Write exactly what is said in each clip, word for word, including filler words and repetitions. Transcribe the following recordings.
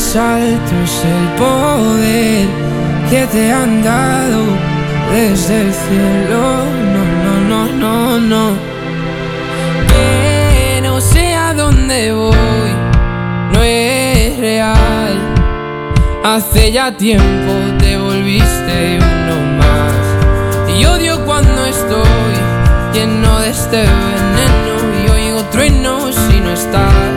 más alto es el poder que te han dado desde el cielo. No, no, no, no, no. Que no sé a dónde voy, no es real. Hace ya tiempo te volviste uno más. Y odio cuando estoy lleno de este veneno y oigo truenos si no estás.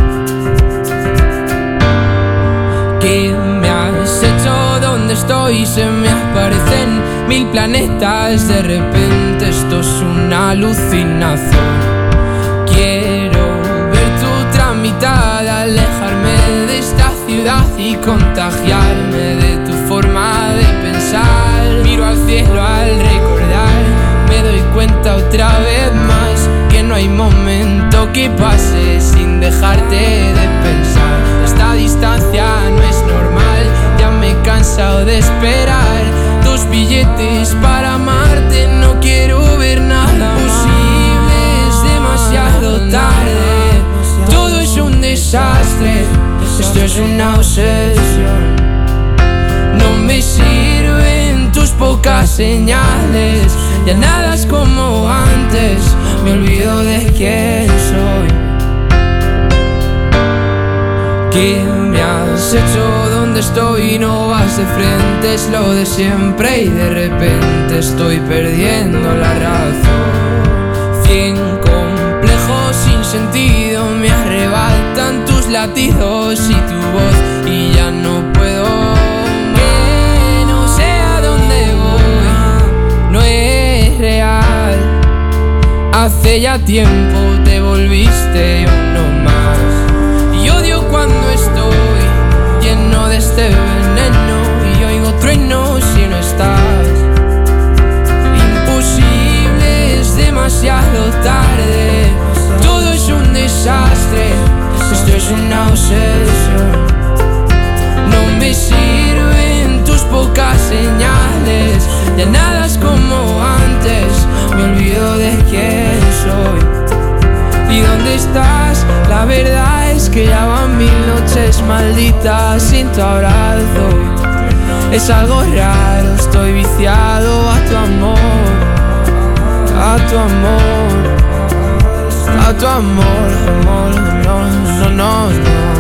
¿Qué me has hecho? ¿Dónde estoy? Se me aparecen mil planetas. De repente esto es una alucinación. Quiero ver tu otra mitad, alejarme de esta ciudad y contagiarme de tu forma de pensar. Miro al cielo al recordar, me doy cuenta otra vez más que no hay momento que pase sin dejarte de pensar. Esta distancia no es normal, ya me he cansado de esperar tus billetes para amarte. No quiero ver nada posible, es demasiado tarde. Todo es un desastre, esto es una obsesión. No me sirven tus pocas señales, ya nada es como antes, me olvido de quién soy. ¿Qué me has hecho? ¿Dónde estoy? No vas de frente, es lo de siempre y de repente estoy perdiendo la razón. Cien complejos sin sentido me arrebatan tus latidos y tu voz y ya no puedo. Que no sé a dónde voy, no es real. Hace ya tiempo te volviste uno más. Y odio cuando estoy lleno de este veneno y oigo truenos si no estás. Imposible, es demasiado tarde. Todo es un desastre, esto es una obsesión. No me sirven tus pocas señales, ya nada es como antes, me olvido de quién soy. ¿Y dónde estás? La verdad es que ya van mil noches malditas sin tu abrazo. Es algo raro, estoy viciado a tu amor, a tu amor, a tu amor, amor, no, no, no, no.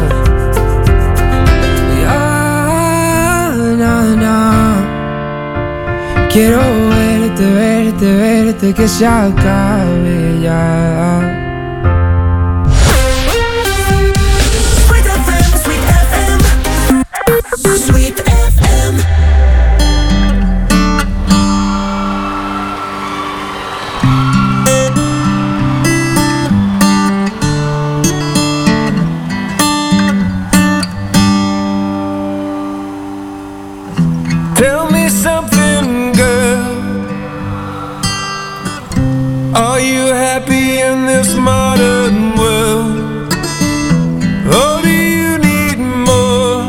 Ya, na, na. Quiero verte, verte, verte, que se acabe ya. Sweet F M. Tell me something, girl. Are you happy in this modern world? Or do you need more?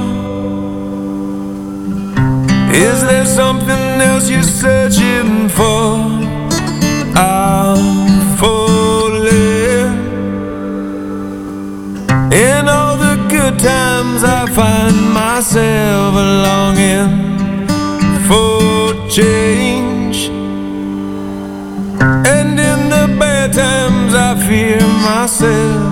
Is there something else you're searching for? I'm falling. In all the good times I find myself longing for change, and in the bad times I fear myself.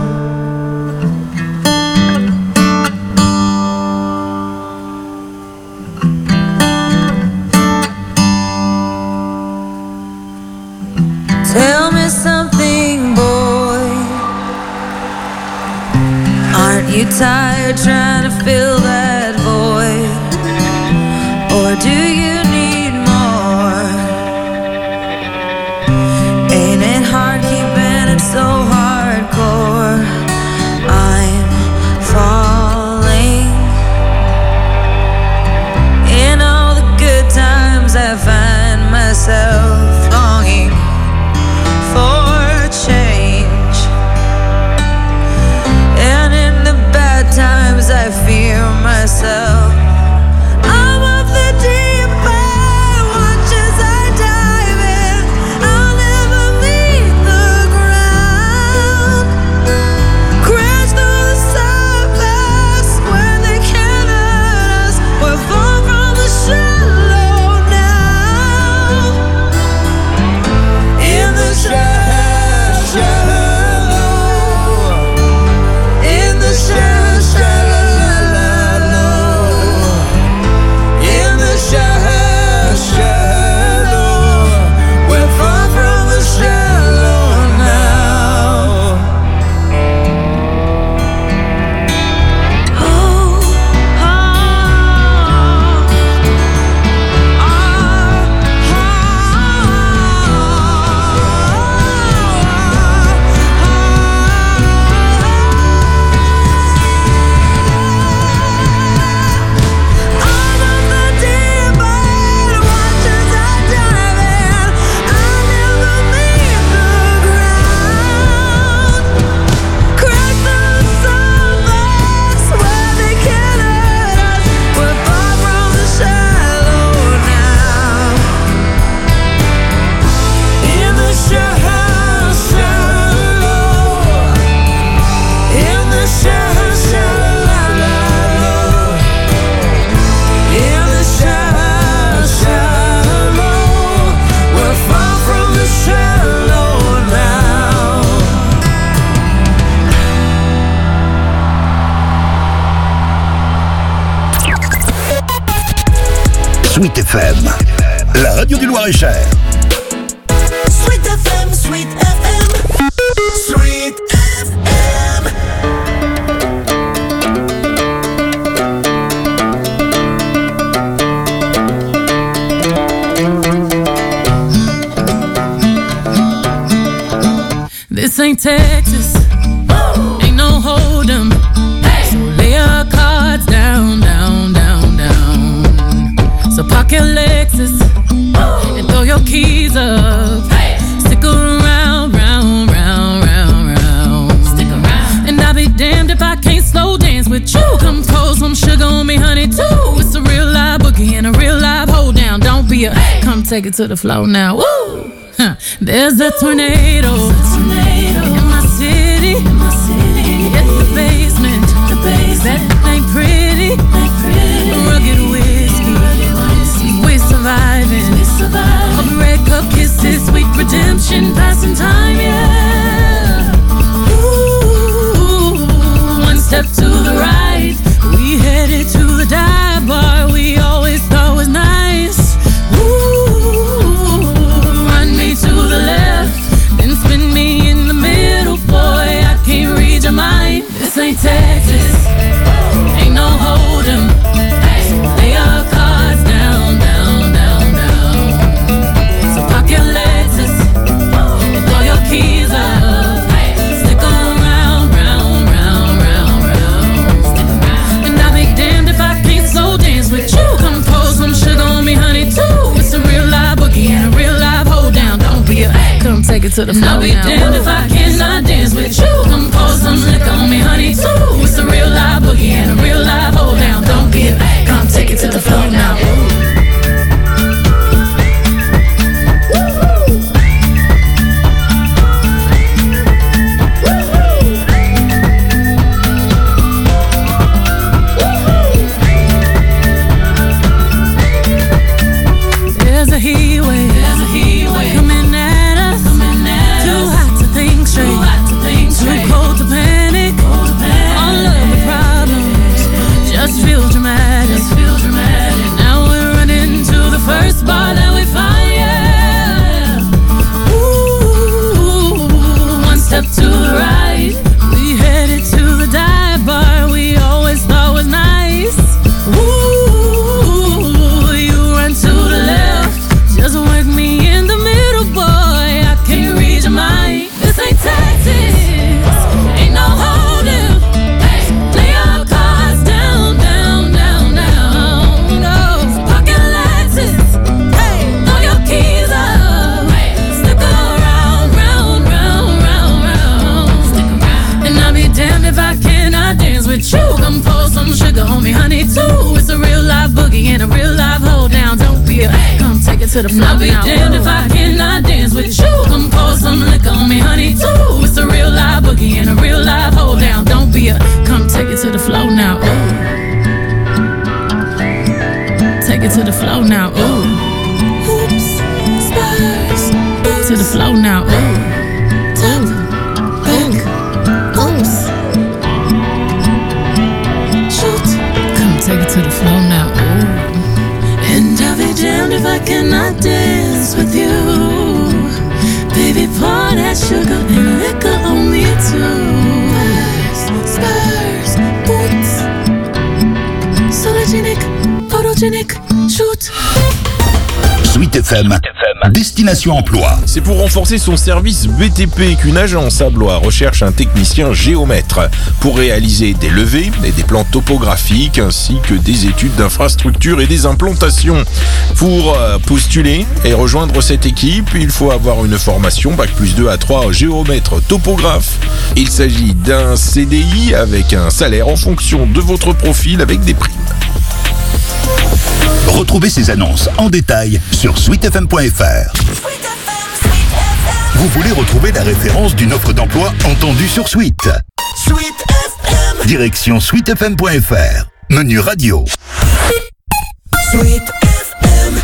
Tell me something, boy. Aren't you tired trying to fill that void? Or do you need more? Ain't it hard keeping it so hardcore? I'm falling. In all the good times I find myself longing for change, and in the bad times I fear myself. I'm of the deep end, watch as I dive in. I'll never meet the ground. Sweet F M, la radio du Loir-et-Cher. Sweet F M, Sweet F M, Sweet F M. This ain't Texas, ain't no hold'em. So lay your cards down, down, down, down. So park your Lexus and throw your keys up. Stick around, round, round, round, round. Stick around. And I'll be damned if I can't slow dance with you. Come pour some sugar on me, honey, too. It's a real live boogie and a real live hold down. Don't be a, come take it to the floor now. Woo! Huh. There's a tornado, in my city, in my city. It's the basement, the basement. That ain't pretty, ain't pretty. Rugged whiskey, we surviving. We surviving. Of red cup kisses, sweet redemption, passing time, yeah. Ooh, one step to the right, we headed to the dive bar we always thought was nice. Ooh, run me to the left, then spin me in the middle, boy, I can't read your mind. This ain't Texas, ain't no hold'em. Lay your cards down, down, down, down. So park your Lexus and throw your keys up. Stick around, round, round, round, round. And I'll be damned if I can't slow dance with you. Come pour some sugar on me, honey, too. It's a real live boogie and a real live hold down. Don't be a, come take it to the floor now. I'll be damned if I cannot dance with you. Come pour some liquor on me, honey, too. It's a real live boogie and a real live hold down. Don't be a, come take it to the floor now. There's a heat wave, there's a heat wave coming at us, coming at too us. Hot to think straight, too hot to think straight, too cold to panic, cold to panic. All of the problems just feel dramatic, just feel dramatic. Now we're running to the first bar that we find, yeah. Ooh, one step to the right, we headed to the dive bar we always thought was nice. Ooh, you run to the left, just work me in the middle, boy, I can't read your mind. This ain't Texas, ain't no hold'em. Lay your cards down, down, down, down. No, park your Lexus, throw your keys up. Stick around, round, round, round, round. And I'll be damned if I cannot dance with you. Come pour some sugar on me, honey, too. It's a real live boogie and a real live hold down. Don't be a, come take it to the floor. I'll be damned if I cannot dance with you. Come pour some liquor on me, honey, too. It's a real live boogie and a real live hold down. Don't be a, come take it to the floor now. Ooh, take it to the floor now. Ooh, hoops, spurs, to the floor now. Ooh, top, back, oops, shoot, come take it to the floor now. Ooh. And I'll be damned if I cannot dance with you. Baby, pour that sugar and liquor on me too. Spurs, boots, sologenic, photogenic, shoot. Sweet F M, Destination Emploi. C'est pour renforcer son service B T P qu'une agence à Blois recherche un technicien géomètre pour réaliser des levées et des plans topographiques ainsi que des études d'infrastructure et des implantations. Pour postuler et rejoindre cette équipe, il faut avoir une formation bac plus deux à trois géomètre topographe. Il s'agit d'un C D I avec un salaire en fonction de votre profil avec des primes. Retrouvez ces annonces en détail sur sweet f m point f r. Vous voulez retrouver la référence d'une offre d'emploi entendue sur Sweet. Sweet F M. Direction sweet f m point f r. Menu radio. Sweet F M.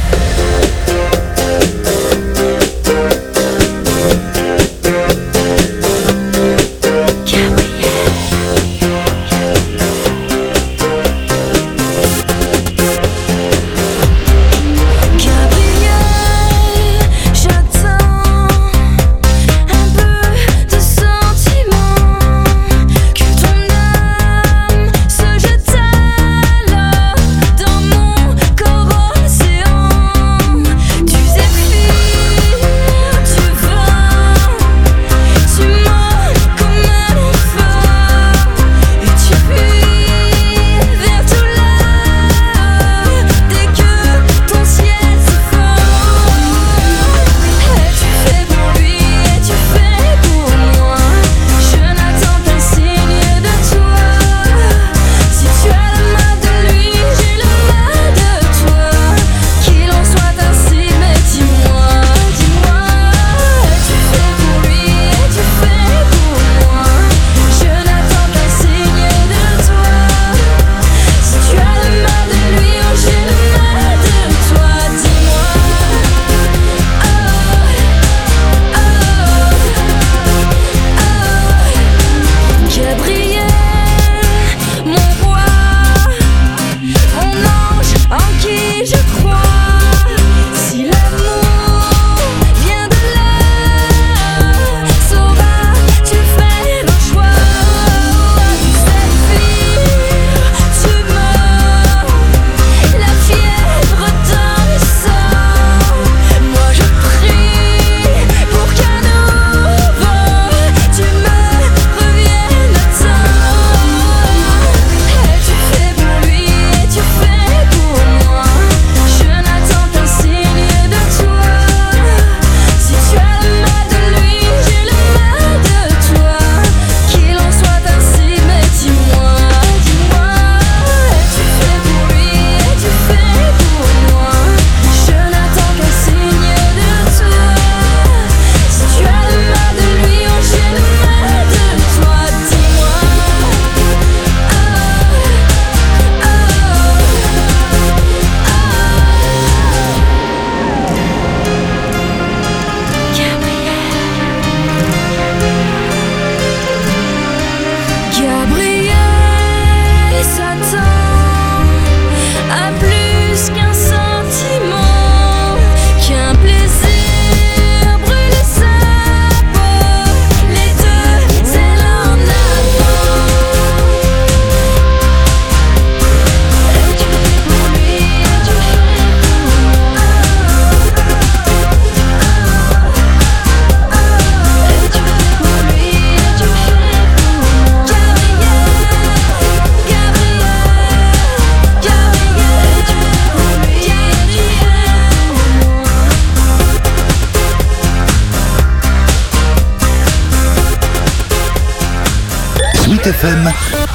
F M,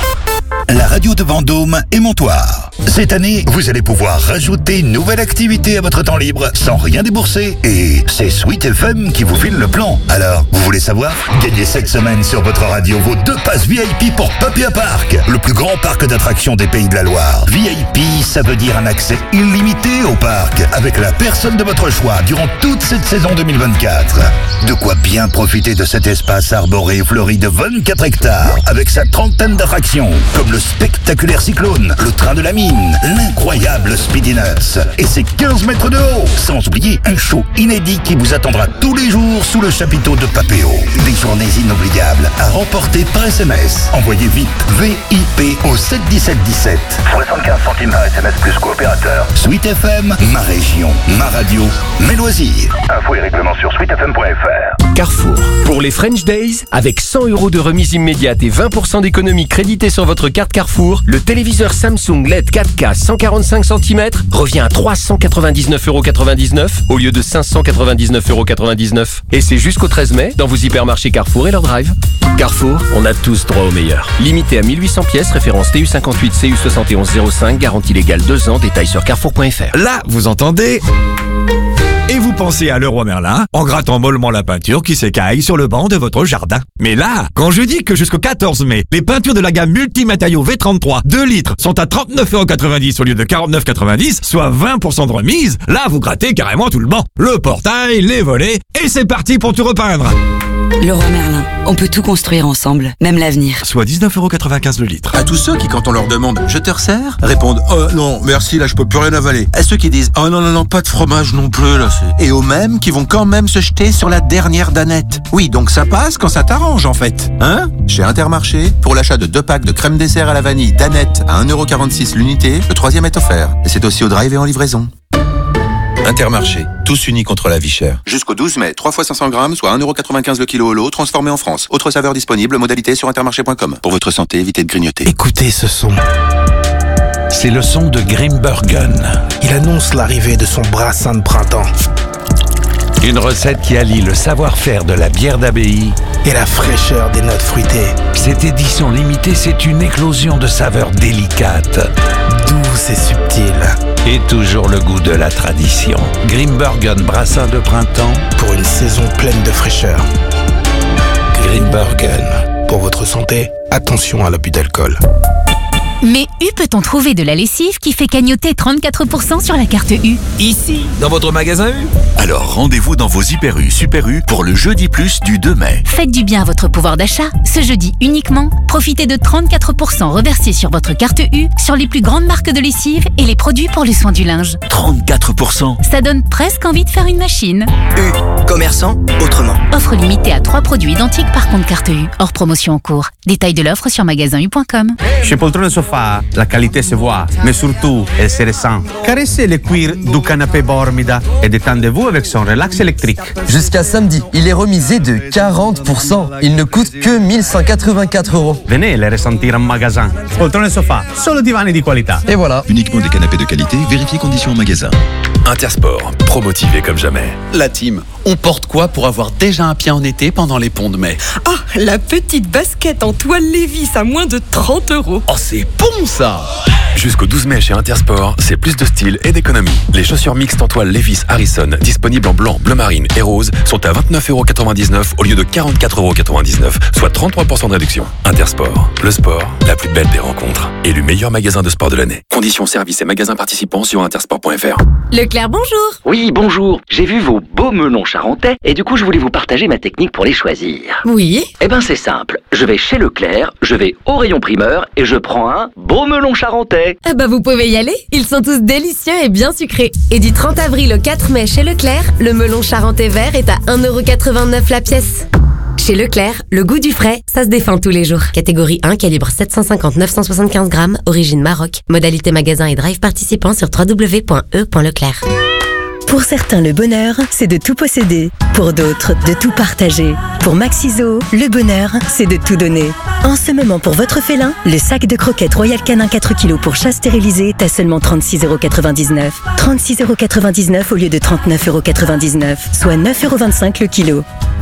la radio de Vendôme et Montoire. Cette année, vous allez pouvoir rajouter une nouvelle activité à votre temps libre sans rien débourser. Et c'est Sweet F M qui vous file le plan. Alors, vous voulez savoir? Gagnez cette semaine sur votre radio vos deux passes V I P pour Papia Park, le plus grand parc d'attractions des Pays de la Loire. V I P, ça veut dire un accès illimité au parc, avec la personne de votre choix durant toute cette saison deux mille vingt-quatre. De quoi bien profiter de cet espace arboré et fleuri de vingt-quatre hectares, avec sa trentaine d'attractions, comme le spectaculaire Cyclone, le train de la mine, l'incroyable Speedy Nuts et ses quinze mètres de haut, sans oublier un show inédit qui vous attendra tous les jours sous le chapiteau de Papéo. Des journées inoubliables à remporter par S M S. Envoyez vite V I P au sept dix-sept dix-sept. soixante-quinze centimes par S M S plus coopérateur. Sweet F M, ma région, ma radio, mes loisirs. Infos et règlements sur sweet f m point f r. Carrefour. Pour les French Days, avec cent euros de remise immédiate et vingt pour cent d'économie créditée sur votre carte Carrefour, le téléviseur Samsung L E D quatre K cent quarante-cinq centimètres revient à trois cent quatre-vingt-dix-neuf euros quatre-vingt-dix-neuf au lieu de cinq cent quatre-vingt-dix-neuf euros quatre-vingt-dix-neuf. Et c'est jusqu'au treize mai dans vos hypermarchés Carrefour et leur drive. Carrefour, on a tous droit au meilleur. Limité à mille huit cents pièces, référence T U cinquante-huit C U soixante et onze zéro cinq, garantie légale deux ans, détail sur carrefour point f r. Là, vous entendez? Et vous pensez à Leroy Merlin en grattant mollement la peinture qui s'écaille sur le banc de votre jardin. Mais là, quand je dis que jusqu'au quatorze mai, les peintures de la gamme multimatériaux V trente-trois deux litres sont à trente-neuf euros quatre-vingt-dix au lieu de quarante-neuf euros quatre-vingt-dix, soit vingt pour cent de remise, là vous grattez carrément tout le banc. Le portail, les volets, et c'est parti pour tout repeindre. Leroy Merlin, on peut tout construire ensemble, même l'avenir. Soit dix-neuf euros quatre-vingt-quinze le litre. À tous ceux qui, quand on leur demande « Je te resserre ?» répondent « Oh non, merci, là je peux plus rien avaler ». À ceux qui disent « Oh non, non, non, pas de fromage non plus, là c'est... » Et aux mêmes qui vont quand même se jeter sur la dernière danette. Oui, donc ça passe quand ça t'arrange en fait. Hein? Chez Intermarché, pour l'achat de deux packs de crème dessert à la vanille danette à un euro quarante-six l'unité, le troisième est offert. Et c'est aussi au drive et en livraison. Intermarché, tous unis contre la vie chère. Jusqu'au douze mai, trois fois cinq cents grammes, soit un euro quatre-vingt-quinze le kilo au lot, transformé en France. Autre saveur disponible, modalité sur intermarché point com. Pour votre santé, évitez de grignoter. Écoutez ce son. C'est le son de Grimbergen. Il annonce l'arrivée de son brassin de printemps. Une recette qui allie le savoir-faire de la bière d'abbaye et la fraîcheur des notes fruitées. Cette édition limitée, c'est une éclosion de saveurs délicates, douces et subtiles. Et toujours le goût de la tradition. Grimbergen brassin de printemps pour une saison pleine de fraîcheur. Grimbergen. Pour votre santé, attention à l'abus d'alcool. Mais où peut-on trouver de la lessive qui fait cagnotter trente-quatre pour cent sur la carte U? Ici, dans votre magasin U. Alors rendez-vous dans vos Hyper U, Super U pour le Jeudi Plus du deux mai. Faites du bien à votre pouvoir d'achat. Ce jeudi uniquement, profitez de trente-quatre pour cent reversés sur votre carte U sur les plus grandes marques de lessive et les produits pour le soin du linge. trente-quatre pour cent. Ça donne presque envie de faire une machine. U, commerçant autrement. Offre limitée à trois produits identiques par compte carte U. Hors promotion en cours. Détail de l'offre sur magasin u point com. Chez Poltrone Sofa, la qualité se voit, mais surtout, elle se ressent. Caressez le cuir du canapé Bormida et détendez-vous avec son relax électrique. Jusqu'à samedi, il est remisé de quarante pour cent. Il ne coûte que mille cent quatre-vingt-quatre euros. Venez les ressentir en magasin. Poltrone Sofa, solo divani di qualità. Et voilà. Uniquement des canapés de qualité, vérifiez conditions en magasin. Intersport, pro-motivé comme jamais. La team, on porte quoi pour avoir déjà un pied en été pendant les ponts de mai? Ah, la petite basket en toile Lévis à moins de trente euros. Oh, c'est bon ça! Jusqu'au douze mai chez Intersport, c'est plus de style et d'économie. Les chaussures mixtes en toile Levi's Harrison, disponibles en blanc, bleu marine et rose, sont à vingt-neuf euros quatre-vingt-dix-neuf au lieu de quarante-quatre euros quatre-vingt-dix-neuf, soit trente-trois pour cent de réduction. Intersport, le sport, la plus belle des rencontres. Élu meilleur magasin de sport de l'année. Conditions, services et magasins participants sur intersport point f r. Leclerc, bonjour. Oui, bonjour. J'ai vu vos beaux melons charentais et du coup je voulais vous partager ma technique pour les choisir. Oui. Eh ben c'est simple. Je vais chez Leclerc, je vais au rayon primeur et je prends un beau melon charentais. Ah bah vous pouvez y aller. Ils sont tous délicieux et bien sucrés. Et du trente avril au quatre mai chez Leclerc, le melon charentais vert est à un euro quatre-vingt-neuf la pièce. Chez Leclerc, le goût du frais, ça se défend tous les jours. Catégorie un, calibre sept cent cinquante neuf cent soixante-quinze grammes, origine Maroc. Modalité magasin et drive participant sur w w w point e point leclerc. Pour certains, le bonheur, c'est de tout posséder. Pour d'autres, de tout partager. Pour Maxiso, le bonheur, c'est de tout donner. En ce moment, pour votre félin, le sac de croquettes Royal Canin quatre kilos pour chat stérilisé est à seulement trente-six euros quatre-vingt-dix-neuf. trente-six euros quatre-vingt-dix-neuf au lieu de trente-neuf euros quatre-vingt-dix-neuf, soit neuf euros vingt-cinq le kilo.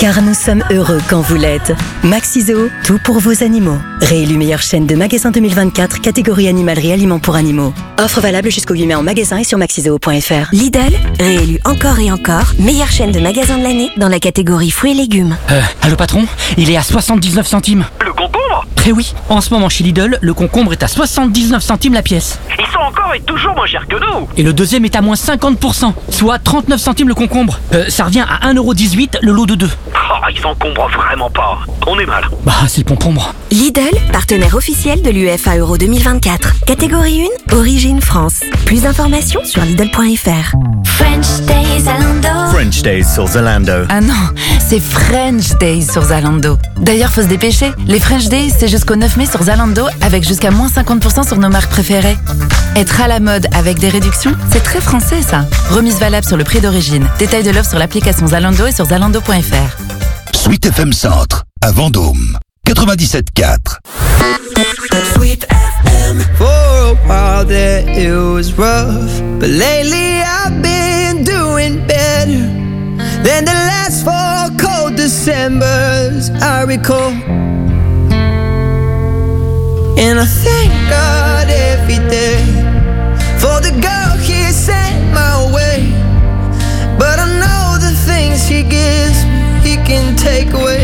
Car nous sommes heureux quand vous l'êtes. Maxiso, tout pour vos animaux. Réélu meilleure chaîne de magasins deux mille vingt-quatre, catégorie animalerie aliments pour animaux. Offre valable jusqu'au huit mai en magasin et sur maxiso point f r. Lidl, réélu encore et encore, meilleure chaîne de magasins de l'année dans la catégorie fruits et légumes. Euh, allô patron, il est à soixante-dix-neuf centimes. Le concombre ? Eh oui, en ce moment chez Lidl, le concombre est à soixante-dix-neuf centimes la pièce. Ils sont encore et toujours moins chers que nous. Et le deuxième est à moins cinquante pour cent, soit trente-neuf centimes le concombre. Euh, ça revient à un euro dix-huit le lot de deux. Oh, ils encombrent vraiment pas. On est mal. Bah, c'est le concombre. Lidl, partenaire officiel de l'U E F A Euro deux mille vingt-quatre. Catégorie un, origine France. Plus d'informations sur Lidl point f r. French Days Zalando. French Days sur Zalando. Ah non, c'est French Days sur Zalando. D'ailleurs, faut se dépêcher. Les French Days, c'est jusqu'au neuf mai sur Zalando avec jusqu'à moins cinquante pour cent sur nos marques préférées. Être à la mode avec des réductions, c'est très français ça. Remise valable sur le prix d'origine. Détail de l'offre sur l'application Zalando et sur zalando point f r. Sweet F M Centre, à Vendôme, quatre-vingt-dix-sept quatre. Sweet F M. For a while there it was rough, but lately I've been doing better than the last four cold Decembers I recall. And I thank God every day for the girl He sent my way. But I know the things He gives me He can take away.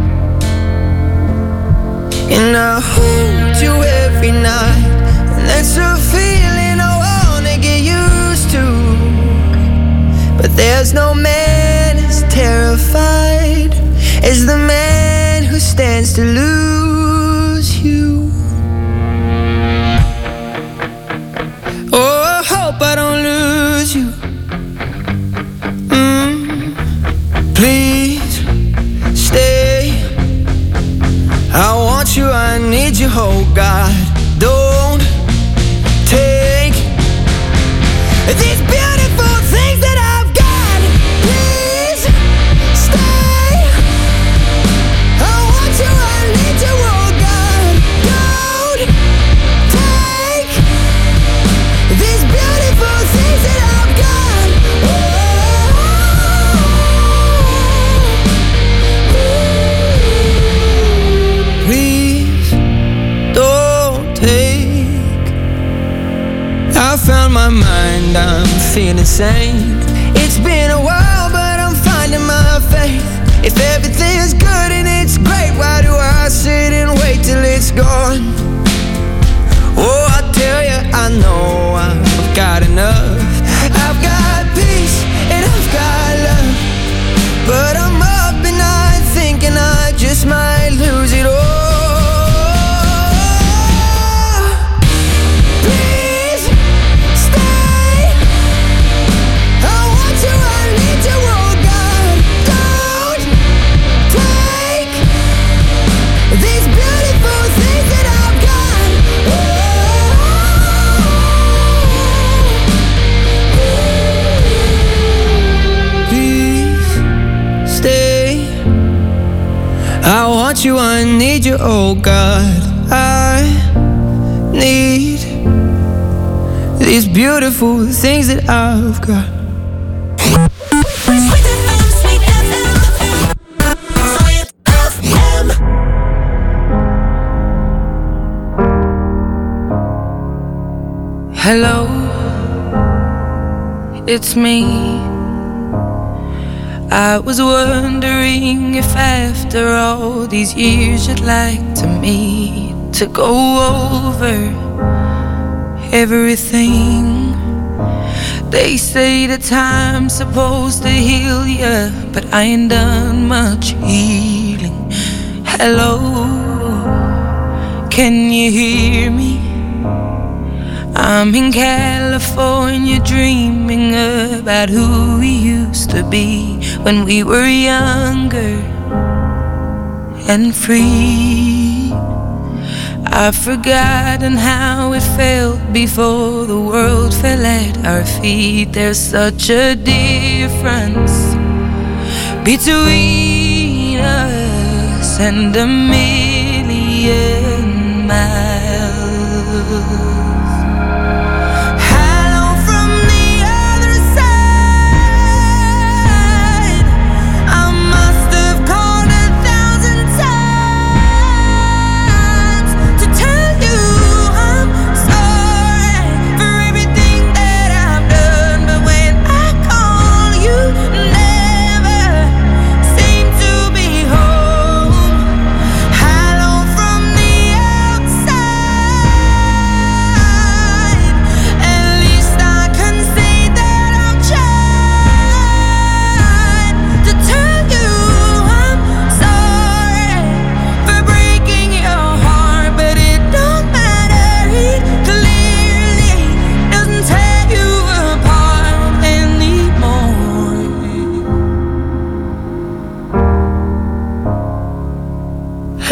And I hold you every night, and that's a feeling I wanna get used to. But there's no man as terrified as the man who stands to lose you. Oh, I hope I don't lose you. Mm. Please stay. I want you, I need you, oh God. Don't take these beautiful things that I've got. Please stay. I want you, I need you, oh God. Don't take these beautiful things that I've got. Please don't take. I found my mind, I'm feeling sane. It's been a while, but I'm finding my faith. If everything's good and it's great, why do I sit and wait till it's gone? Oh, I tell you, I know I've got enough. I've got peace and I've got love, but I'm up at night thinking I just might lose it all. Please stay. I want you, I need you, oh God. Don't take these beautiful things that I've got. Please stay. I want you, I need you, oh God. I need these beautiful things that I've got. Hello, it's me. I was wondering if after all these years you'd like to meet to go over everything. They say that time's supposed to heal ya, but I ain't done much healing. Hello, can you hear me? I'm in California dreaming about who we used to be when we were younger and free. I've forgotten how it felt before the world fell at our feet. There's such a difference between us and a million miles. Hello from the other side. I must have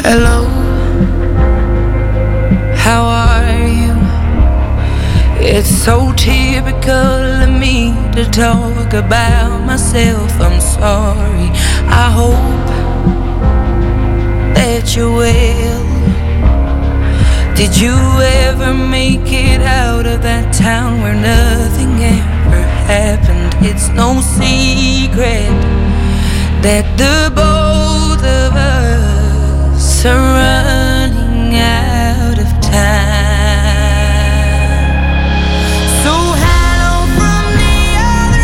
Hello, how are you? It's so typical of me to talk about myself. I'm sorry. I hope that you're well. Did you ever make it out of that town where nothing ever happened? It's no secret that the both of us are running out of time. So hello from the other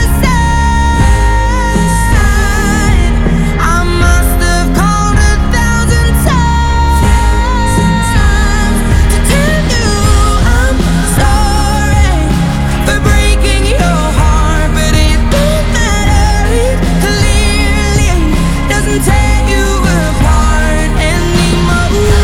side. I must have called a thousand times to tell you I'm sorry for breaking your heart, but it don't matter. It clearly doesn't tear you apart anymore.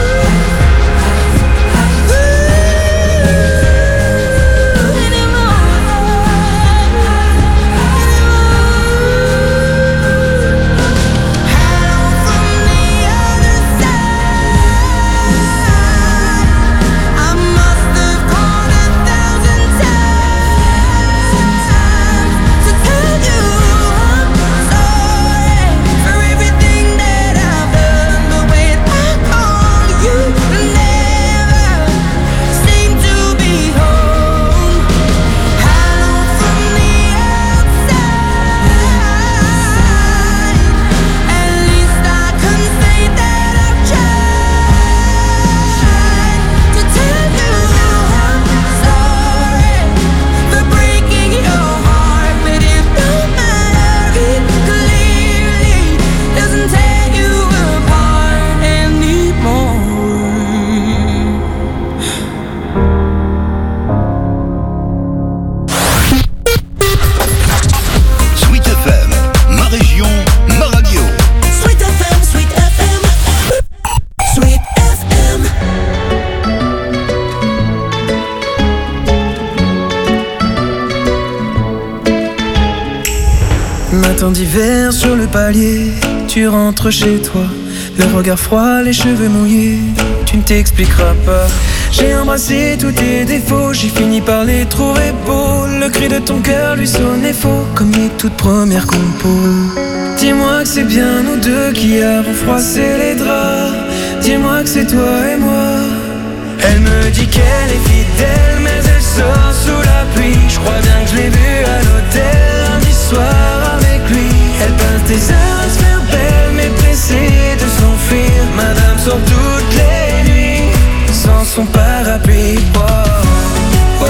Matin d'hiver sur le palier, tu rentres chez toi, le regard froid, les cheveux mouillés, tu ne t'expliqueras pas. J'ai embrassé tous tes défauts, j'ai fini par les trouver beaux. Le cri de ton cœur lui sonnait faux, comme les toutes premières compos. Dis-moi que c'est bien nous deux qui avons froissé les draps. Dis-moi que c'est toi et moi. Elle me dit qu'elle est fidèle, mais elle sort sous la pluie. Je crois bien que je l'ai vue à l'hôtel lundi soir avec lui. Elle passe des heures à se faire belle, mais pressée de s'enfuir. Madame sort toutes les nuits sans son parapluie. Oh, oh, oh,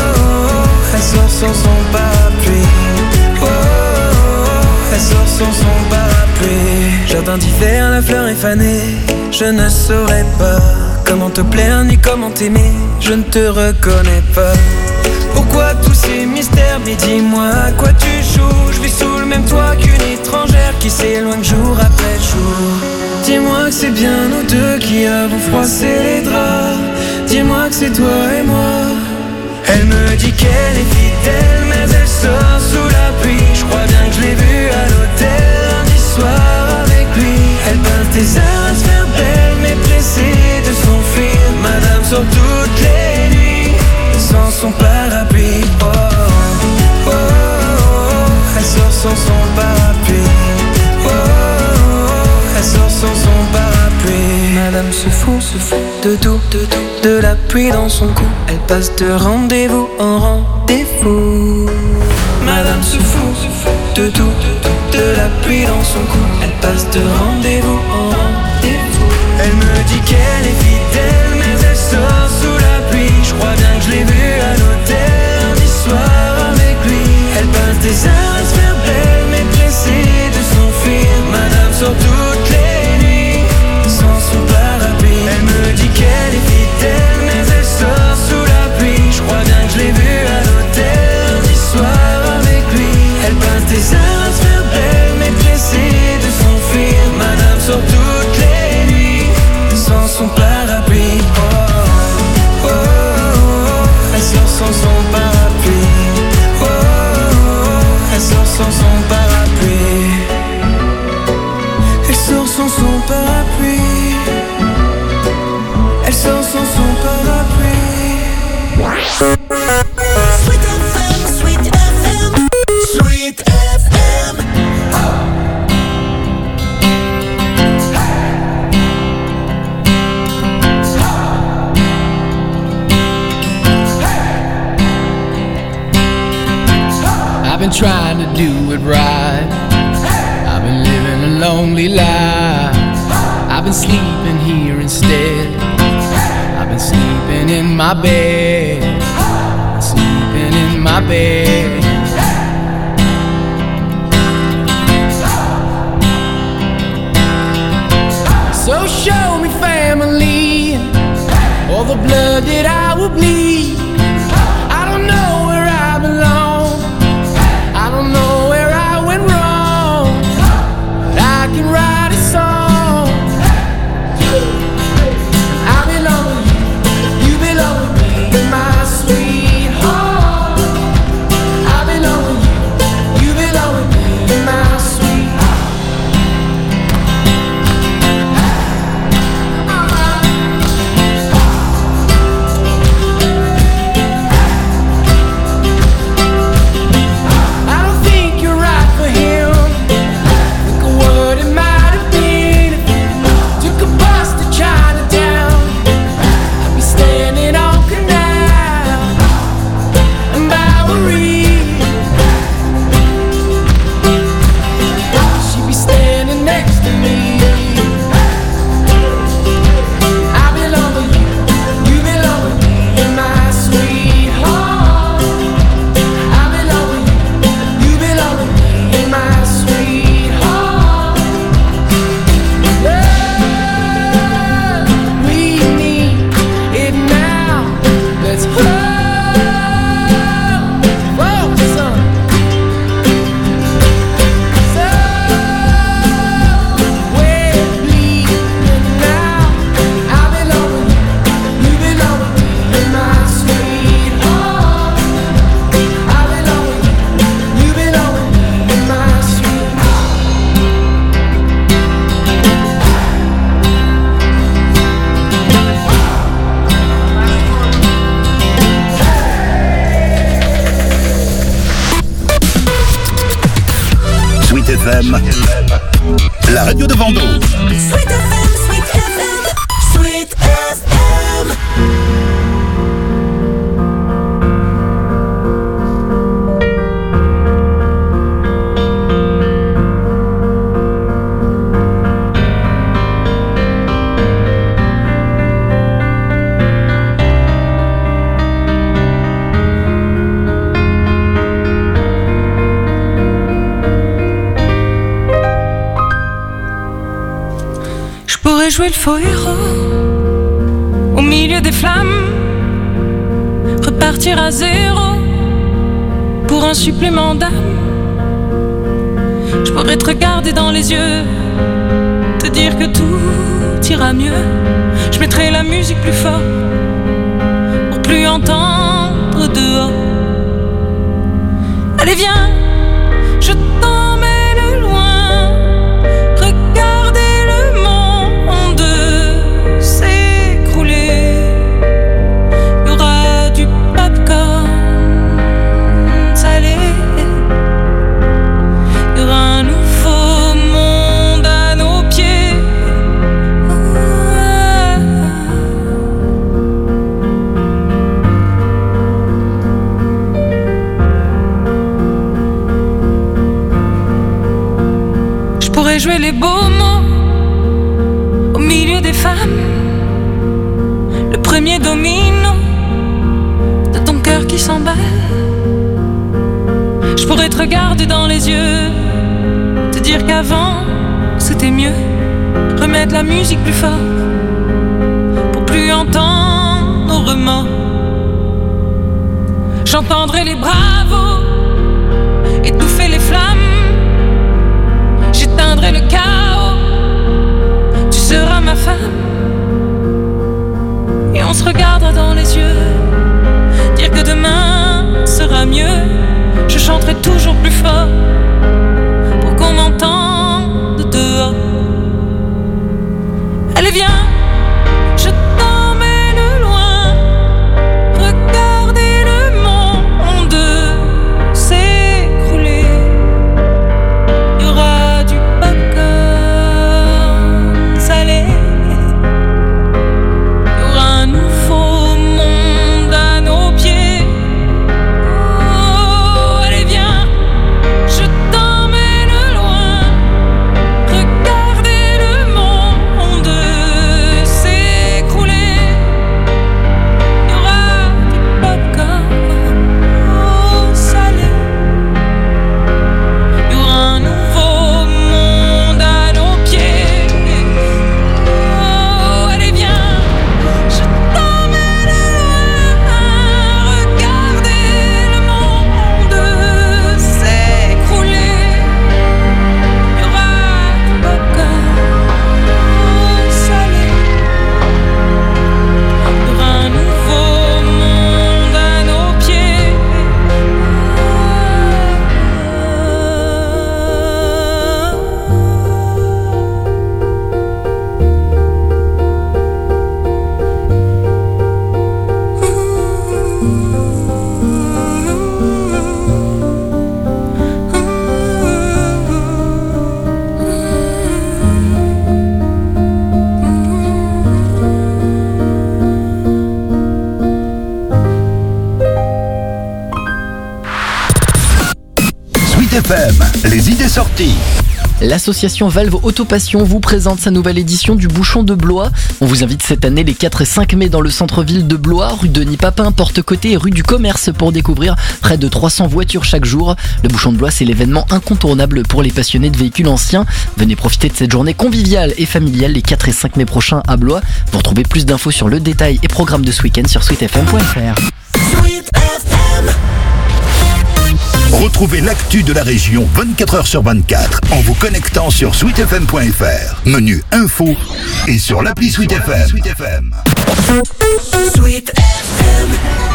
oh, elle sort sans son parapluie. Oh, oh, oh, elle sort sans son parapluie. Jardin d'hiver, la fleur est fanée. Je ne saurais pas comment te plaire ni comment t'aimer. Je ne te reconnais pas. Pourquoi tous ces mystères? Mais dis-moi à quoi tu joues. Je vis sous le même toit qu'une étrangère qui s'éloigne jour après jour. Dis-moi que c'est bien nous deux qui avons froissé les draps. Dis-moi que c'est toi et moi. Elle me dit qu'elle est fidèle, mais elle sort sous la pluie. Je crois bien que je l'ai vue à l'hôtel lundi soir avec lui. Elle passe des heures à se faire belle, mais pressée de s'enfuir. Madame sort toutes les nuits sans son parapluie. Oh, oh, oh, oh, elle sort sans son parapluie. Oh, oh, oh, elle sort sans son parapluie. Madame se fout, se fout de tout, de tout, de la pluie dans son cou. Elle passe de rendez-vous en rendez-vous. Madame se fout, se fout de tout, de tout, de la pluie dans son cou. Elle passe de rendez-vous en rendez-vous. Elle me dit qu'elle est fidèle, mais elle sort sous la pluie. Je crois bien que je l'ai vue à l'hôtel lundi soir avec lui. Elle passe des heures à se faire belle, mais pressée de s'enfuir. Madame sort toutes les nuits sans son parapluie. Elle me dit qu'elle est fidèle, mais elle sort sous la pluie. Je crois bien que je l'ai vue à l'hôtel lundi soir avec lui. Elle passe des heures à se faire belle, mais pressée de s'enfuir. Madame sort toutes les nuits sans son parapluie. Oh, oh, oh, oh, elle sort sans son parapluie. Oh, oh, oh, elle sort sans son parapluie. Elle sort sans son parapluie. good ride. I've been living a lonely life. I've been sleeping here instead. I've been sleeping in my bed. Sleeping in my bed. So show me family, all the blood that I will bleed. I don't know where I belong. I don't know where I went wrong. But I can write a song. I belong with you, you belong with me, my sweetheart. I belong with you, you belong with me, my sweetheart. I don't think you're right for him. Look at what it might have been. Took a bus to Chinatown. I'd be standing on Canal and Bowery. She'd be standing next to me. I belong with you, you belong with me, my sweetheart. I belong with you, you belong with me, my sweetheart. Love, we need it now. Let's hold, whoa, son. So we're bleeding now. I belong with you, you belong with me, my sweetheart. I belong with you, you belong with me, my sweetheart. Sweet F M, la radio de Vendôme. Sweet F M, Sweet F M, Sweet F M. Je pourrais jouer le faux héros au milieu des flammes, repartir à zéro pour un supplément d'âme. Je pourrais te regarder dans les yeux, te dire que tout ira mieux. Je mettrai la musique plus fort pour plus entendre dehors. Allez viens, je t'emmène loin. Regardez le monde s'écrouler. Il y aura du popcorn salé. Il y aura un nouveau monde à nos pieds. Je pourrais jouer les beaux mots au milieu des femmes, le premier domino de ton cœur qui s'emballe. Je pourrais te regarder dans les yeux, te dire qu'avant c'était mieux. Remettre la musique plus fort pour plus entendre nos remords. J'entendrai les bravos étouffer les flammes. J'éteindrai le chaos, tu seras ma femme. Et on se regardera dans les yeux, dire que demain sera mieux. Je chanterai toujours plus fort pour qu'on m'entende dehors. Allez viens, je t'emmène loin. Regardez le monde s'écrouler. Il y aura du popcorn F M, les idées sorties. L'association Valve Autopassion vous présente sa nouvelle édition du Bouchon de Blois. On vous invite cette année les quatre et cinq mai dans le centre-ville de Blois, rue Denis Papin, Porte-Côté et rue du Commerce pour découvrir près de trois cents voitures chaque jour. Le Bouchon de Blois, c'est l'événement incontournable pour les passionnés de véhicules anciens. Venez profiter de cette journée conviviale et familiale les quatre et cinq mai prochains à Blois. Vous retrouvez plus d'infos sur le détail et programme de ce week-end sur sweet f m point f r. Retrouvez l'actu de la région vingt-quatre heures sur vingt-quatre en vous connectant sur sweet f m point f r, menu info et sur l'appli Sweet F M. Sweet F M. Sweet F M.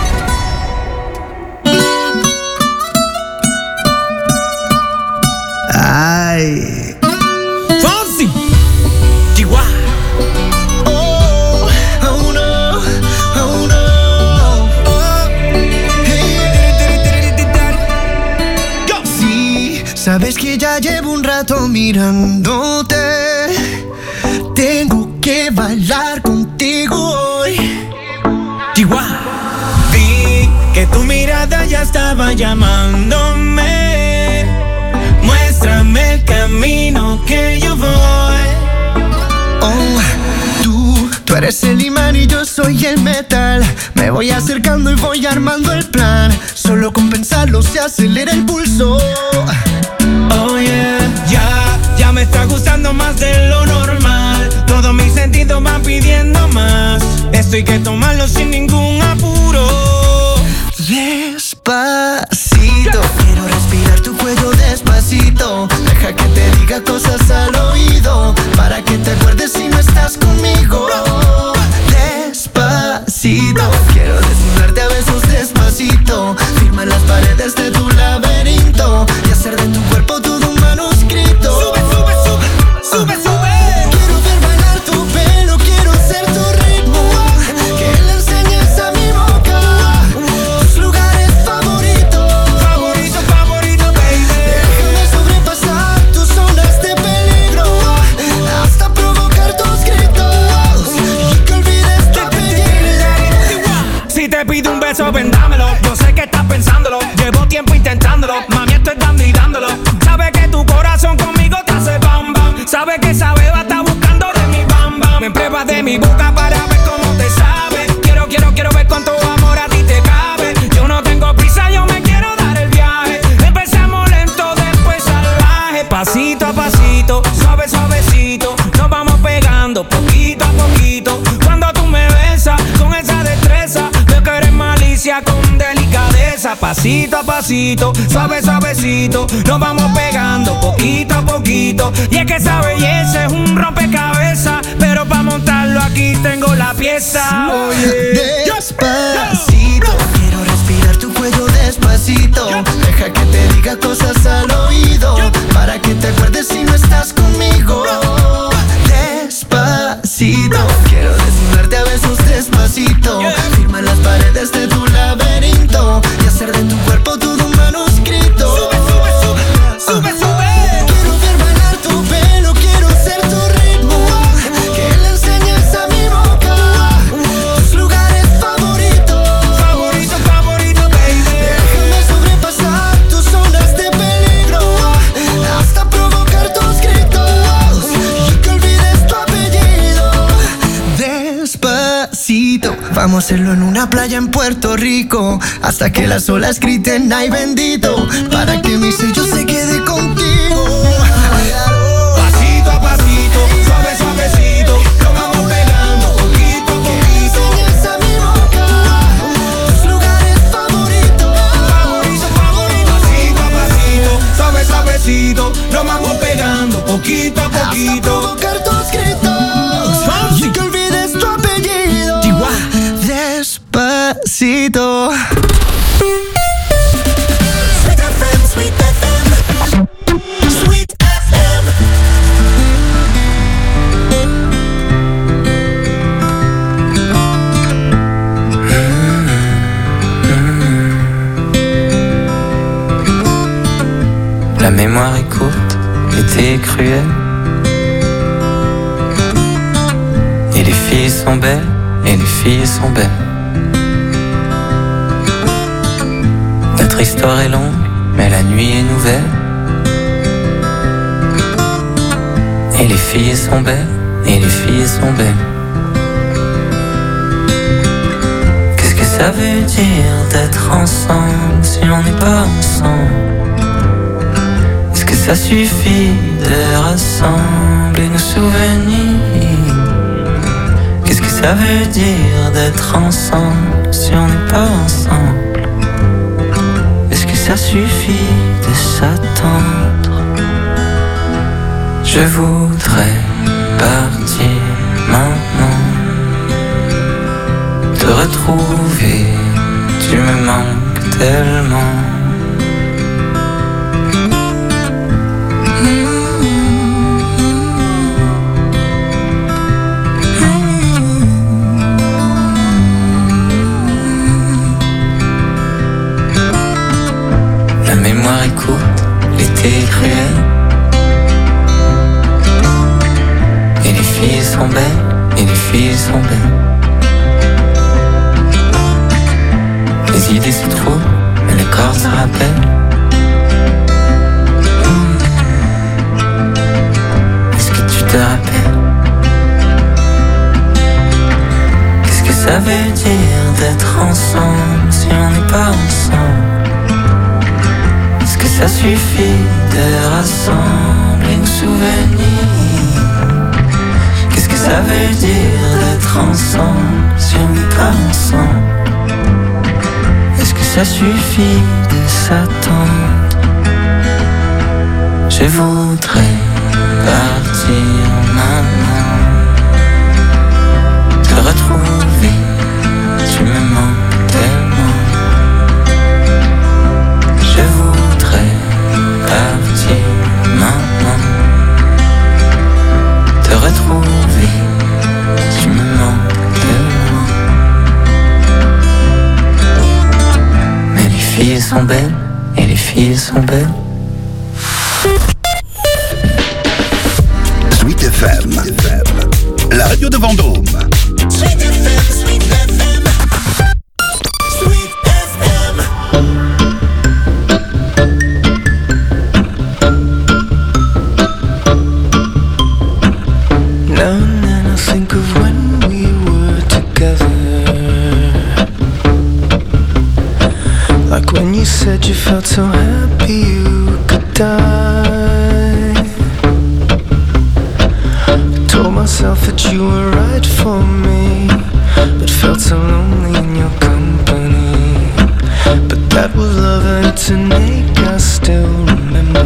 Ay. Fonsi. Chihuahua. Oh, oh no, oh no. Oh. Hey. Go. Sí, sabes que ya llevo un rato mirándote. Tengo que bailar contigo hoy. Chihuahua. Vi que tu mirada ya estaba llamándome. Muéstrame el camino que yo voy. Oh, tú, tú eres el imán y yo soy el metal. Me voy acercando y voy armando el plan. Solo con pensarlo se acelera el pulso. Oh yeah, ya, ya me está gustando más de lo normal. Todos mis sentidos van pidiendo más. Esto hay que tomarlo sin ningún apuro. Despacito, quiero respirar tu cuello despacito. Deja que te diga cosas al oído, para que te acuerdes si no estás conmigo. Despacito, quiero desnudarte a besos despacito. Firma las paredes de tu laberinto y hacer de tu cuerpo todo un manuscrito. Sube, sube, sube, sube, sube. Quiero ver bailar tu pelo, quiero ser tu ritmo. Que le enseñes a mi boca tus lugares favoritos. Favorito, favorito, baby. Déjame sobrepasar tus zonas de peligro hasta provocar tus gritos y que olvides tu apellido. Si te pido un beso, ven dámelo. Yo sé que estás pensándolo, llevo tiempo intentándolo. Mami, estoy dando y dándolo. Sabe que tu corazón conmigo te hace bam bam. Sabe que esa beba está buscando de mi bam bam. Me pruebas de mi boca para ver cómo te sabe. Quiero, quiero, quiero ver cuánto amor a ti te cabe. Yo no tengo prisa, yo me quiero dar el viaje. Empezamos lento, después salvaje. Pasito a pasito, suave, suavecito. Nos vamos pegando poquito a poquito. Cuando tú me besas con esa destreza, veo que eres malicia con delicadeza. Pasito a pasito, suave, suavecito. Nos vamos pegando poquito a poquito. Y es que esa belleza es un rompecabezas, pero para montarlo aquí tengo la pieza. Oye, despacito, quiero respirar tu cuello despacito. Deja que te diga cosas al oído, para que te acuerdes si no estás conmigo. Despacito, quiero desnudarte a besos despacito. Firma las paredes de tu laberinto y hacer de tu cuerpo todo un manuscrito. Sube, sube, sube, sube, sube. Quiero ver bailar tu pelo, quiero ser tu ritmo. Que le enseñes a mi boca tus lugares favoritos. Favorito, favorito, baby. Déjame sobrepasar tus zonas de peligro hasta provocar tus gritos y que olvides tu apellido. Despacito, vamos a hacerlo en una playa en Puerto Rico, hasta que las olas griten ay bendito, para que mi sello se quede contigo. Pasito a pasito, suave, suavecito, lo vamos pegando poquito a poquito. Enseñas a mi boca tus lugares favoritos. Favorito, favorito. Pasito a pasito, suave, suavecito, lo vamos pegando poquito a poquito. Hasta provocar tus gritos y que olvides tu apellido. Despacito. Sweet F M, Sweet F M, Sweet F M. La mémoire est courte, l'été est cruel. Et les filles sont belles, et les filles sont belles. Notre histoire est longue, mais la nuit est nouvelle. les filles sont belles, et les filles sont belles. Qu'est-ce que ça veut dire d'être ensemble si on n'est pas ensemble? Est-ce que ça suffit de rassembler nos souvenirs? Qu'est-ce que ça veut dire d'être ensemble si on n'est pas ensemble? Est-ce que ça suffit de s'attendre? Je voudrais partir maintenant, te retrouver, tu me manques tellement. La mémoire écoute, l'été est cruel. Et les filles sont belles, et les filles sont belles. Les idées se trouvent, mais le corps se rappelle. Est-ce que tu te rappelles? Qu'est-ce que ça veut dire d'être ensemble si on n'est pas ensemble? Est-ce que ça suffit de rassembler nos souvenirs? Qu'est-ce que ça veut dire d'être ensemble si on n'est pas ensemble? Est-ce que ça suffit de s'attendre? Je voudrais partir maintenant, te retrouver, tu me manques tellement. Je voudrais partir maintenant, te retrouver, tu me manques tellement. Mais les filles sont belles, et les filles sont belles. Sweet F M, la radio de Vendôme. Sweet F M, Sweet F M, Sweet F M. Now and then I think of when we were together, like when you said you felt so happy you could die. I told myself that you were right for me, but felt so lonely in your company. But that was love and it's an ache I still remember.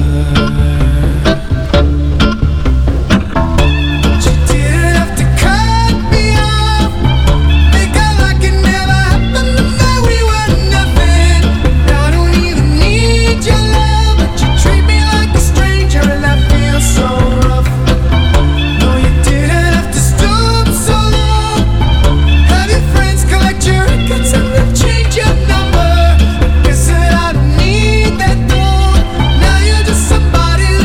Somebody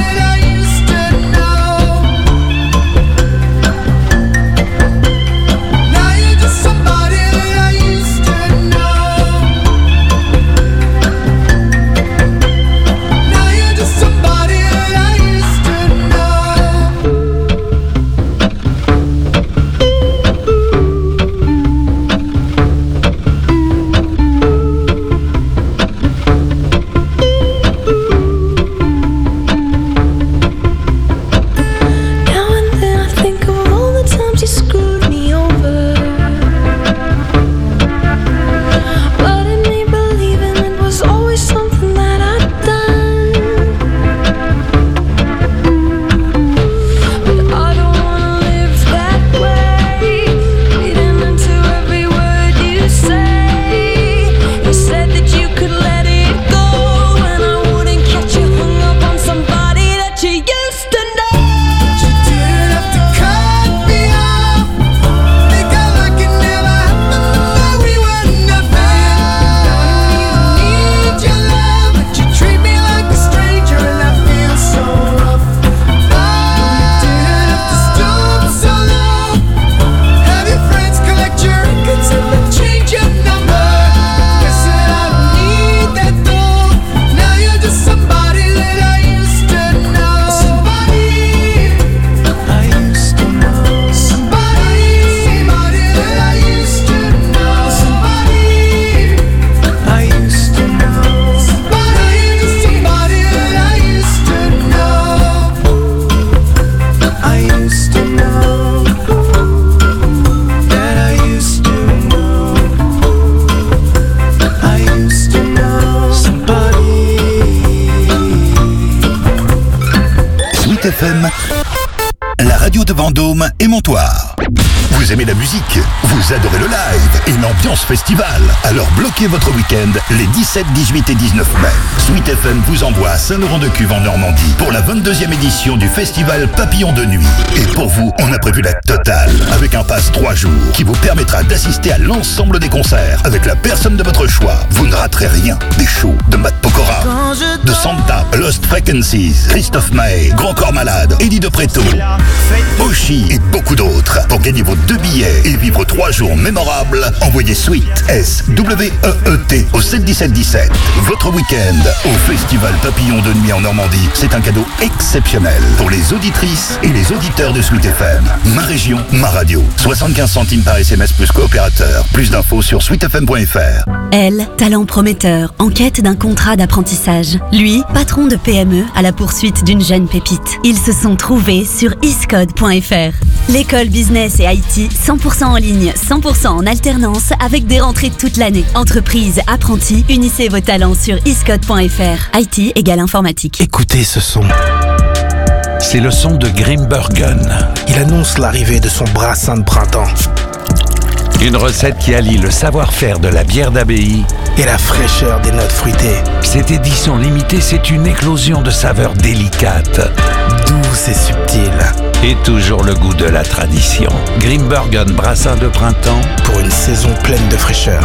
Vendôme et Montoire. Vous aimez la musique, vous adorez le live et l'ambiance festival. Alors bloquez votre week-end les dix-sept, dix-huit et dix-neuf mai. Sweet F M vous envoie à Saint-Laurent-de-Cuve en Normandie pour la vingt-deuxième édition du festival Papillon de Nuit. Et pour vous, on a prévu la totale avec un pass trois jours qui vous permettra d'assister à l'ensemble des concerts avec la personne de votre choix. Vous ne raterez rien. Des shows de Matt Pokora, de Santa, Lost Frequencies, Christophe Maé, Grand Corps Malade, Eddie de Preto, Oshi et beaucoup d'autres. Pour gagner vos deux billets et vivre trois jours mémorables, envoyez Sweet S W E E T au sept dix-sept dix-sept. Votre week-end au Festival Papillon de Nuit en Normandie, c'est un cadeau exceptionnel pour les auditrices et les auditeurs de Sweet F M. Ma région, ma radio. soixante-quinze centimes par S M S plus coopérateur. Plus d'infos sur sweet f m point f r. Elle, talent prometteur, en quête d'un contrat d'apprentissage. Lui, patron de P M E à la poursuite d'une jeune pépite. Ils se sont trouvés sur iscode point f r. L'école business et I T cent pour cent en ligne, cent pour cent en alternance avec des rentrées toute l'année. Entreprise, apprentis, unissez vos talents sur iscode point f r. I T égale informatique. Écoutez ce son. C'est le son de Grimbergen. Il annonce l'arrivée de son brassin de printemps. Une recette qui allie le savoir-faire de la bière d'abbaye et la fraîcheur des notes fruitées. Cette édition limitée, c'est une éclosion de saveurs délicates, douces et subtiles. Et toujours le goût de la tradition. Grimbergen brassin de printemps pour une saison pleine de fraîcheur.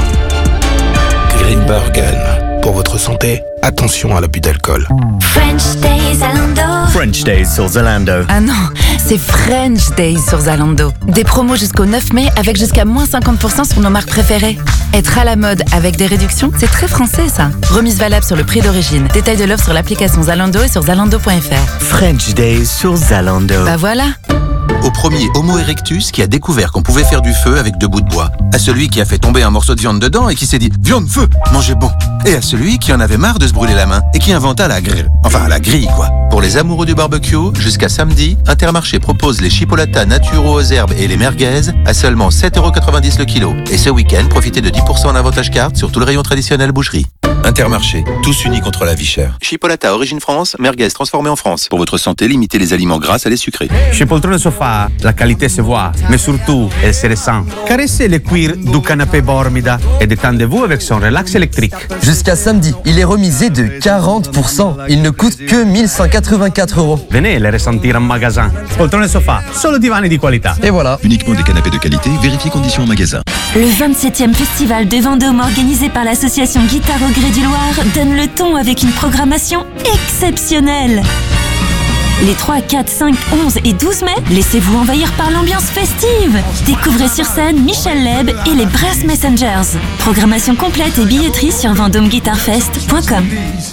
Grimbergen. Pour votre santé, attention à l'abus d'alcool. French Days Zalando. French Days sur Zalando. Ah non, c'est French Days sur Zalando. Des promos jusqu'au neuf mai avec jusqu'à moins cinquante pour cent sur nos marques préférées. Être à la mode avec des réductions, c'est très français ça. Remise valable sur le prix d'origine. Détail de l'offre sur l'application Zalando et sur zalando point f r. French Days sur Zalando. Bah voilà. Au premier Homo erectus qui a découvert qu'on pouvait faire du feu avec deux bouts de bois. À celui qui a fait tomber un morceau de viande dedans et qui s'est dit « Viande, feu, mangez bon !» Et à celui qui en avait marre de se brûler la main et qui inventa la grille. Enfin, la grille, quoi. Pour les amoureux du barbecue, jusqu'à samedi, Intermarché propose les chipolatas naturaux aux herbes et les merguez à seulement sept euros quatre-vingt-dix le kilo. Et ce week-end, profitez de dix pour cent en avantage carte sur tout le rayon traditionnel boucherie. Intermarché, tous unis contre la vie chère. Chipolata origine France, merguez transformée en France. Pour votre santé, limitez les aliments gras à les sucrés. Chez Poltrone Sofa, la qualité se voit, mais surtout, elle se ressent. Caressez le cuir du canapé Bormida et détendez-vous avec son relax électrique. Jusqu'à samedi, il est remisé de quarante pour cent. Il ne coûte que mille cent quatre-vingt-quatre euros. Venez le ressentir en magasin. Poltrone Sofa, solo divani di qualità. Et voilà. Uniquement des canapés de qualité, vérifiez conditions en magasin. Le vingt-septième festival de Vendôme organisé par l'association Guitare au Gré du Loir donne le ton avec une programmation exceptionnelle. Les trois, quatre, cinq, onze et douze mai, laissez-vous envahir par l'ambiance festive. Découvrez sur scène Michel Leb et les Brass Messengers. Programmation complète et billetterie sur vendôme guitar fest point com.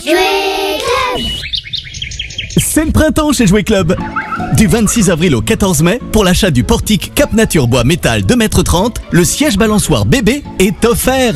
C'est le printemps chez Jouet Club. Du vingt-six avril au quatorze mai, pour l'achat du portique Cap Nature Bois Métal deux mètres trente, le siège balançoire bébé est offert.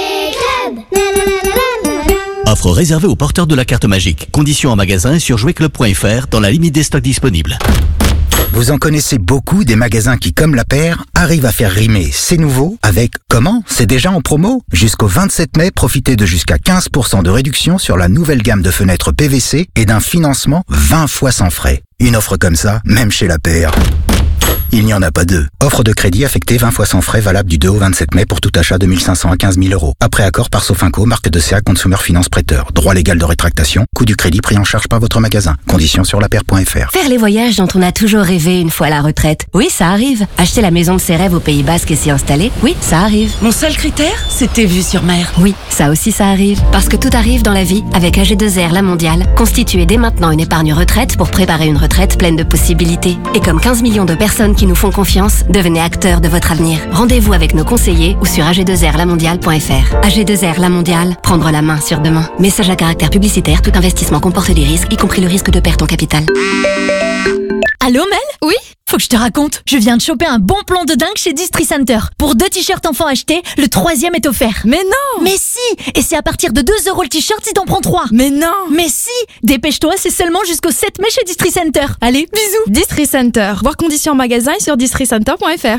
Offre réservée aux porteurs de la carte magique. Conditions en magasin et sur jouet club point f r dans la limite des stocks disponibles. Vous en connaissez beaucoup des magasins qui, comme la paire, arrivent à faire rimer c'est nouveau avec comment c'est déjà en promo. Jusqu'au vingt-sept mai, profitez de jusqu'à quinze pour cent de réduction sur la nouvelle gamme de fenêtres P V C et d'un financement vingt fois sans frais. Une offre comme ça, même chez la paire, il n'y en a pas deux. Offre de crédit affectée vingt fois sans frais valable du deux au vingt-sept mai pour tout achat de mille cinq cents à quinze mille euros. Après accord par Sofinco, marque de C A Consumer Finance Prêteur. Droit légal de rétractation, coût du crédit pris en charge par votre magasin. Conditions sur la paire point f r. Faire les voyages dont on a toujours rêvé une fois à la retraite. Oui, ça arrive. Acheter la maison de ses rêves au Pays Basque et s'y installer. Oui, ça arrive. Mon seul critère, c'était vue sur mer. Oui, ça aussi ça arrive. Parce que tout arrive dans la vie avec A G deux R La Mondiale. Constituez dès maintenant une épargne retraite pour préparer une retraite pleine de possibilités. Et comme quinze millions de personnes qui nous font confiance, devenez acteur de votre avenir. Rendez-vous avec nos conseillers ou sur a g deux r la mondiale point f r. A G deux R La Mondiale, prendre la main sur demain. Message à caractère publicitaire, tout investissement comporte des risques, y compris le risque de perte en capital. Allô Mel ? Oui ? Faut que je te raconte. Je viens de choper un bon plan de dingue chez Distri Center. Pour deux t-shirts enfants achetés, le troisième est offert. Mais non ! Mais si ! Et c'est à partir de deux euros le t-shirt si t'en prends trois. Mais non ! Mais si ! Dépêche-toi, c'est seulement jusqu'au sept mai chez Distri Center. Allez, bisous. Distri Center. Voir conditions en magasin et sur distri center point f r.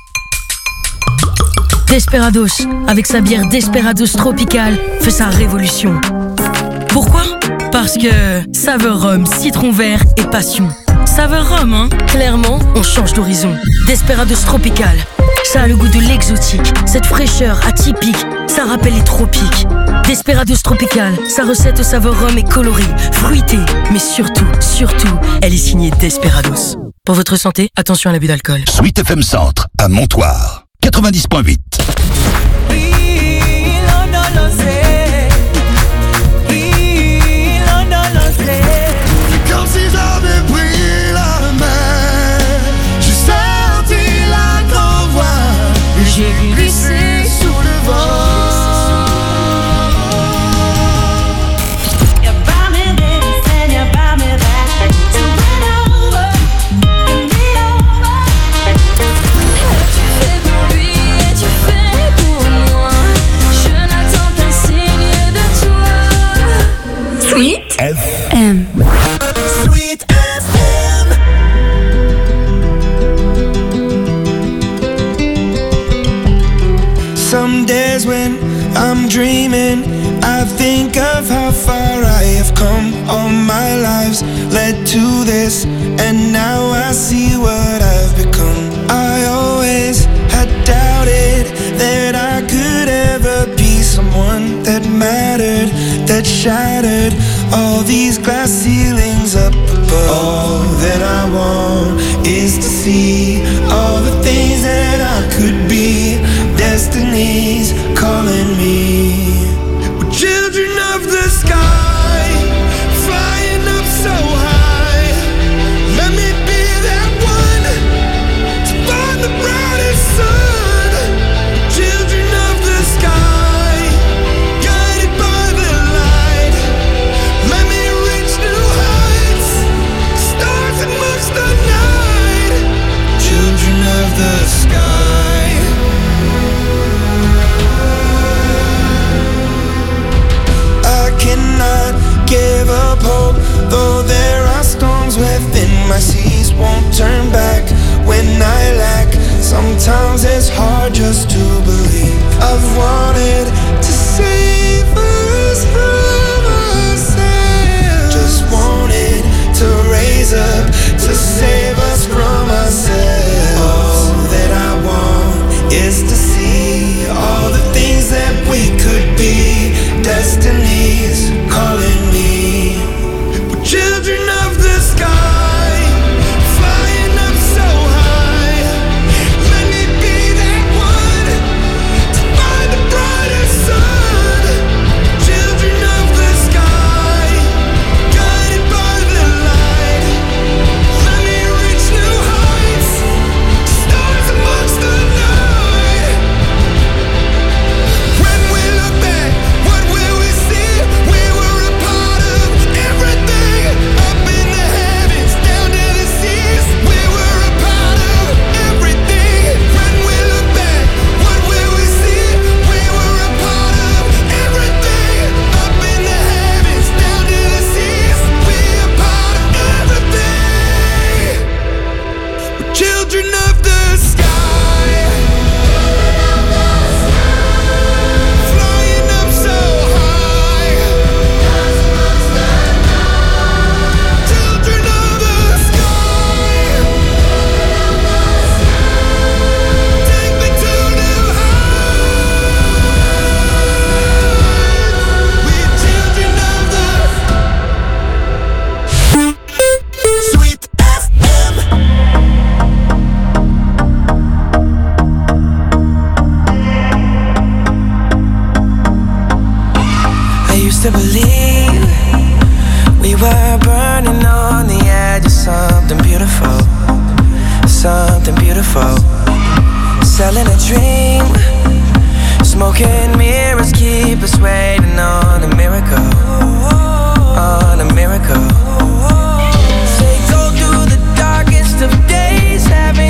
Desperados, avec sa bière Desperados tropicale, fait sa révolution. Pourquoi ? Parce que saveur rhum, citron vert et passion. Saveur rhum, hein? Clairement, on change d'horizon. Desperados Tropical. Ça a le goût de l'exotique. Cette fraîcheur atypique, ça rappelle les tropiques. Desperados Tropical. Sa recette au saveur rhum est colorée, fruitée. Mais surtout, surtout, elle est signée Desperados. Pour votre santé, attention à l'abus d'alcool. Sweet F M Centre, à Montoire, quatre-vingt-dix point huit. Comme si j'avais pris la main, j'ai senti la grande voix et j'ai glissé sous le vent. Sweet F M. Sweet F M. Some days when I'm dreaming, I think of how far I have come. All my lives led to this, and now I see what I've become. I always had doubted that I could ever be someone that mattered, that shattered all these glass ceilings up above. All that I want is to see all the things that I could be. Destiny's calling me. We're children of the sky, flying up so high. Let me be that one to find the brightest sun. Children of the sky, guided by the light. Let me reach new heights, stars amongst the night. Children of the sky. I cannot give up hope, though there are storms within my seas. Won't turn back when I lack. Sometimes it's hard just to believe. I've wanted to save us from ourselves. Just wanted to raise up to save us from ourselves. All that I want is to see all the things that we could be. Destiny's calling me. We're children of the sky, flying up so high. Let me be that one to find the brightest sun. Children of the sky, guided by the light. Let me reach new heights, stars amongst the night. When we look back, what will we see? We were a part of everything. Up in the heavens, down to the seas. We were a part of everything. When we look back, what will we see? We were a part of everything. Up in the heavens, down to the seas. We a part of everything. We're children of the sky, flying up so high. Children of the sky, take me to new heights. We're children of the Sweet F M. I used to believe we were burning on the edge of something beautiful, something beautiful. Selling a dream, smoking mirrors keep us waiting on a miracle, on a miracle. Say go through the darkest of days, having